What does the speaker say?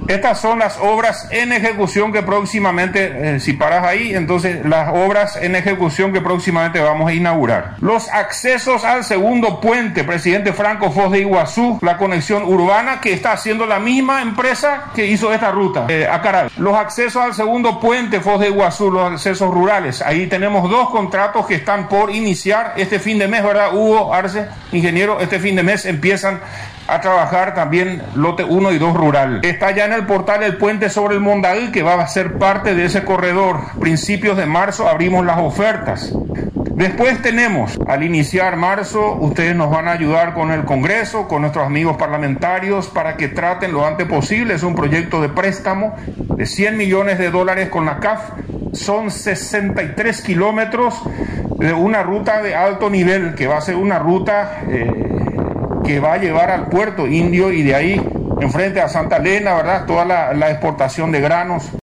Estas son las obras en ejecución que próximamente, si paras ahí, entonces las obras en ejecución que próximamente vamos a inaugurar. Los accesos al segundo puente, Presidente Franco, Foz de Iguazú, la conexión urbana que está haciendo la misma empresa que hizo esta ruta, Acaral. Los accesos al segundo puente, Foz de Iguazú, los accesos rurales. Ahí tenemos 2 contratos que están por iniciar este fin de mes, ¿verdad, Hugo Arce, ingeniero? Este fin de mes empiezan a trabajar también lote 1 y 2 rural. Está ya en el portal el puente sobre el Mondaí, que va a ser parte de ese corredor. Principios de marzo abrimos las ofertas. Después tenemos, al iniciar marzo, ustedes nos van a ayudar con el Congreso, con nuestros amigos parlamentarios, para que traten lo antes posible. Es un proyecto de préstamo de $100 millones con la CAF. Son 63 kilómetros de una ruta de alto nivel, que va a ser una ruta que va a llevar al puerto Indio y de ahí enfrente a Santa Elena, ¿verdad? Toda la exportación de granos.